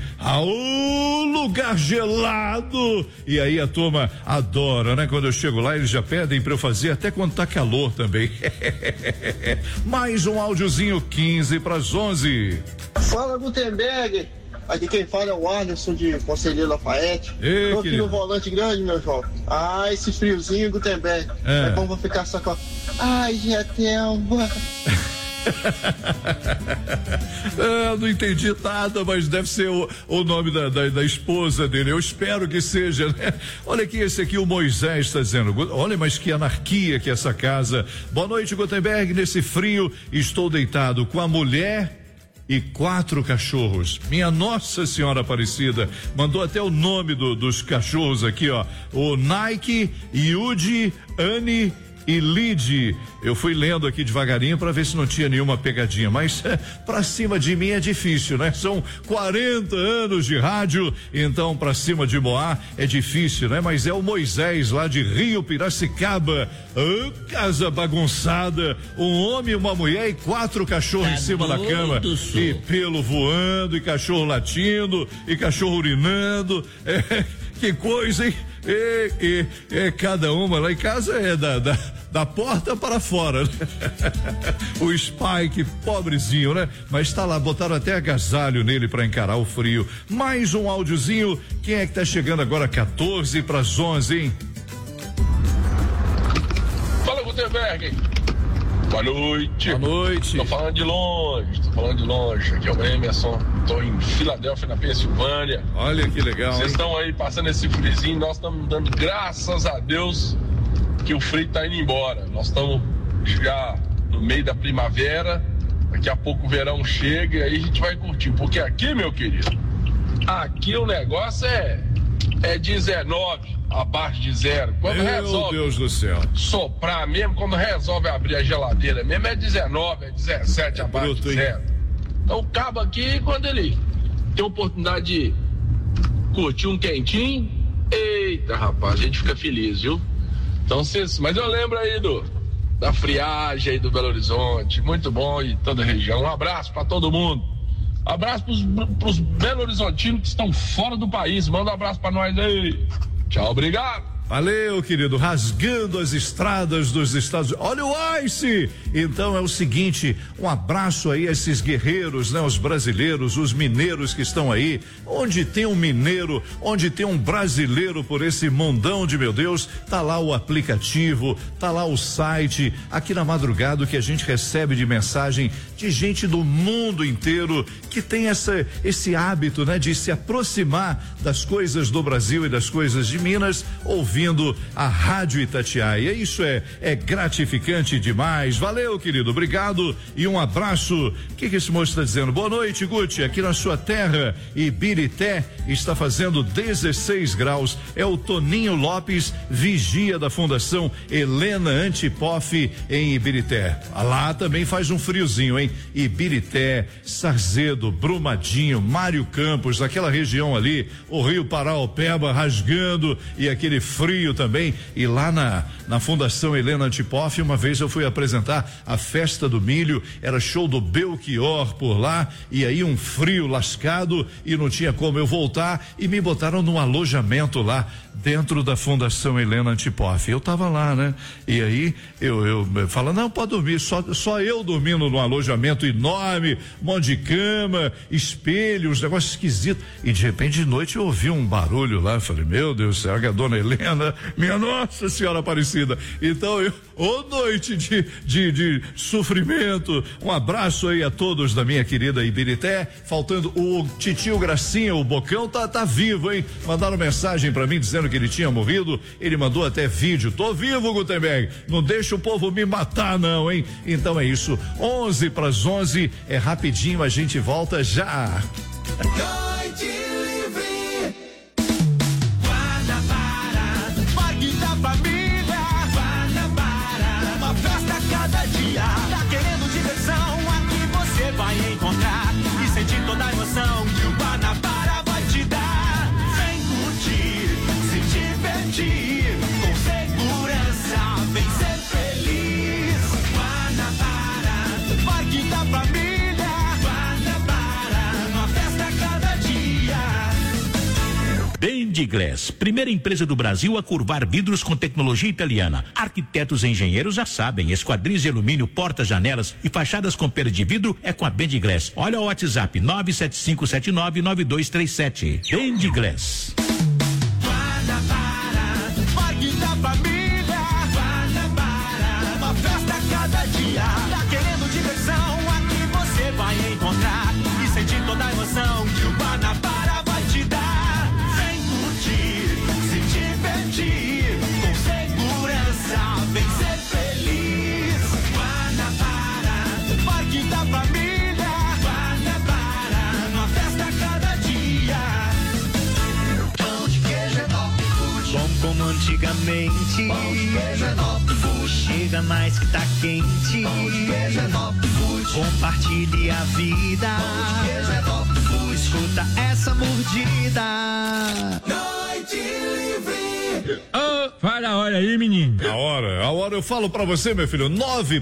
lugar gelado. E aí a turma adora, né? Quando eu chego lá, eles já pedem para eu fazer até quando tá calor também. Mais um áudiozinho, 15 para as 11. Fala, Gutenberg. Aqui quem fala é o Anderson de Conselheiro Lafayette. Tô aqui no volante grande, meu jovem. Esse friozinho, Gutenberg. É bom, vou ficar só com. Ai, Jetelma. Não entendi nada, mas deve ser o nome da esposa dele. Eu espero que seja, né? Olha aqui, esse aqui, o Moisés está dizendo: olha, mas que anarquia que é essa casa. Boa noite, Gutenberg. Nesse frio, estou deitado com a mulher e 4 cachorros. Minha Nossa Senhora Aparecida. Mandou até o nome dos cachorros aqui, ó. O Nike, Yudi, Anne e Lid. Eu fui lendo aqui devagarinho para ver se não tinha nenhuma pegadinha, mas pra cima de mim é difícil, né? São 40 anos de rádio, então pra cima de Moá é difícil, né? Mas é o Moisés lá de Rio Piracicaba. Casa bagunçada, um homem, uma mulher e 4 cachorros em cima da cama, e pelo voando, e cachorro latindo, e cachorro urinando. Que coisa, hein? Cada uma lá em casa é da porta para fora, né? O Spike, pobrezinho, né? Mas tá lá, botaram até agasalho nele para encarar o frio. Mais um áudiozinho. Quem é que tá chegando agora? 14 para as 11, hein? Fala, Gutenberg. Boa noite. Boa noite. Tô falando de longe. Aqui é o Emerson. Tô em Filadélfia, na Pensilvânia. Olha que legal. Vocês estão aí passando esse friozinho. Nós estamos dando graças a Deus que o frio tá indo embora. Nós estamos já no meio da primavera. Daqui a pouco o verão chega e aí a gente vai curtir. Porque aqui, meu querido, aqui o negócio é 19 abaixo de 0. Quando resolve, Deus do céu, soprar mesmo, quando resolve abrir a geladeira mesmo, é 19, é 17 abaixo de 0. Então o cabo aqui, quando ele tem a oportunidade de curtir um quentinho, eita, rapaz, a gente fica feliz, viu? Então, mas eu lembro aí da friagem aí do Belo Horizonte, muito bom, e toda a região. Um abraço pra todo mundo. Abraço pros Belo Horizontinos que estão fora do país. Manda um abraço pra nós aí. Tchau, obrigado. Valeu, querido, rasgando as estradas dos Estados Unidos. Olha o Ice! Então é o seguinte, um abraço aí a esses guerreiros, né? Os brasileiros, os mineiros que estão aí. Onde tem um mineiro, onde tem um brasileiro por esse mundão de meu Deus, tá lá o aplicativo, tá lá o site, aqui na madrugada que a gente recebe de mensagem de gente do mundo inteiro que tem esse hábito, né? De se aproximar das coisas do Brasil e das coisas de Minas, ouvir ouvindo a Rádio Itatiaia. Isso é gratificante demais. Valeu, querido, obrigado e um abraço. O que esse moço está dizendo? Boa noite, Guti, aqui na sua terra, Ibirité, está fazendo 16 graus. É o Toninho Lopes, vigia da Fundação Helena Antipoff em Ibirité. Lá também faz um friozinho, hein? Ibirité, Sarzedo, Brumadinho, Mário Campos, aquela região ali, o Rio Paraopeba rasgando e aquele frio também. E lá na Fundação Helena Antipoff, uma vez eu fui apresentar a Festa do Milho, era show do Belchior por lá, e aí um frio lascado e não tinha como eu voltar e me botaram num alojamento lá dentro da Fundação Helena Antipoff. Eu tava lá, né? E aí eu falo, não, pode dormir, só eu dormindo num alojamento enorme, um monte de cama, espelho, uns negócios esquisitos. E de repente de noite eu ouvi um barulho lá, eu falei, meu Deus do céu, que a dona Helena, minha Nossa Senhora Aparecida. Então noite de sofrimento. Um abraço aí a todos da minha querida Ibirité. Faltando o titio Gracinha, o Bocão tá vivo, hein? Mandaram mensagem pra mim dizendo que ele tinha morrido. Ele mandou até vídeo. Tô vivo, Gutenberg. Não deixa o povo me matar, não, hein? Então é isso. 11:11, é rapidinho, a gente volta já. Noite Livre. Guanabara, Parque da Família. Guanabara, uma festa a cada dia. Tá querendo diversão? Aqui você vai encontrar e sentir toda a emoção que o Guanabara vai te dar. Vem curtir, se divertir, com segurança, vem ser feliz. Guanabara, Parque da Família. Dendiglass, primeira empresa do Brasil a curvar vidros com tecnologia italiana. Arquitetos e engenheiros já sabem, esquadrias de alumínio, portas, janelas e fachadas com pele de vidro é com a Dendiglass. Olha o WhatsApp 975799237. Dendiglass. Guanabara, Parque da Família. Guanabara, uma festa a cada dia. Tá querendo diversão? Aqui você vai encontrar e sentir toda a emoção que o Guanabara vai te dar. Com segurança, vem ser feliz. Guanabara, Parque da Família. Guanabara, uma festa a cada dia. Pão de queijo é Top Food. Bom como antigamente. Pão de queijo é Top Food. Chega mais que tá quente. Pão de queijo é Top Food. Compartilhe a vida. Pão de queijo é Top Food. Escuta essa mordida. Noite Livre. Fala a hora aí, menino. A hora eu falo pra você, meu filho,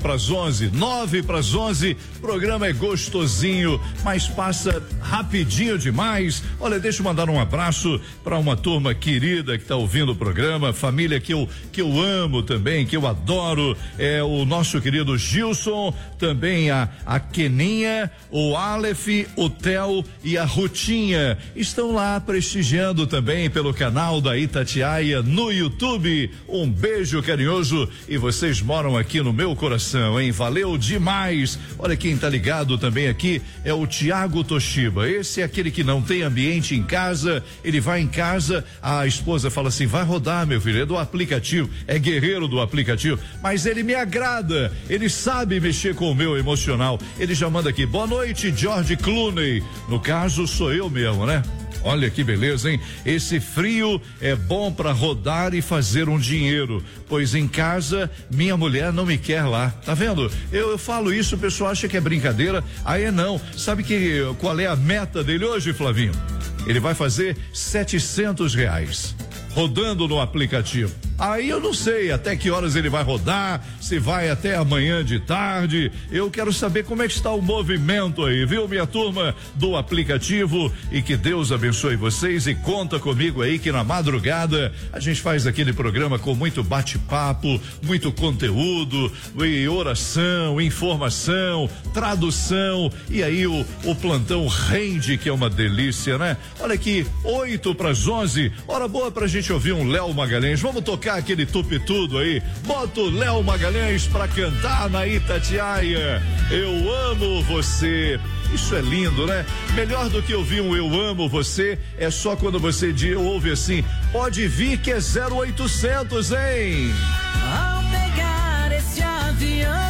9:11, programa é gostosinho, mas passa rapidinho demais. Olha, deixa eu mandar um abraço pra uma turma querida que tá ouvindo o programa, família que eu amo também, que eu adoro, é o nosso querido Gilson, também a Keninha, o Aleph, o Theo e a Rutinha, estão lá prestigiando também pelo canal da Itatiaia no YouTube. Um beijo carinhoso e vocês moram aqui no meu coração, hein? Valeu demais. Olha quem tá ligado também aqui é o Tiago Toshiba. Esse é aquele que não tem ambiente em casa, ele vai em casa, a esposa fala assim, vai rodar, meu filho, é do aplicativo, é guerreiro do aplicativo, mas ele me agrada, ele sabe mexer com o meu emocional. Ele já manda aqui, boa noite, George Clooney. No caso, sou eu mesmo, né? Olha que beleza, hein? Esse frio é bom para rodar e fazer um dinheiro, pois em casa minha mulher não me quer lá. Tá vendo? Eu falo isso, o pessoal acha que é brincadeira. Aí não. Sabe qual é a meta dele hoje, Flavinho? Ele vai fazer R$700 rodando no aplicativo. Aí eu não sei até que horas ele vai rodar, se vai até amanhã de tarde. Eu quero saber como é que está o movimento aí, viu, minha turma do aplicativo, e que Deus abençoe vocês e conta comigo aí que na madrugada a gente faz aquele programa com muito bate-papo, muito conteúdo, e oração, informação, tradução, e aí o plantão rende, que é uma delícia, né? Olha aqui, 8:11, hora boa pra gente ouvir um Léo Magalhães. Vamos tocar aquele tupi-tudo aí. Bota o Léo Magalhães pra cantar na Itatiaia. Eu amo você. Isso é lindo, né? Melhor do que ouvir um eu amo você, é só quando você ouve assim, pode vir que é 0800, hein? Ao pegar esse avião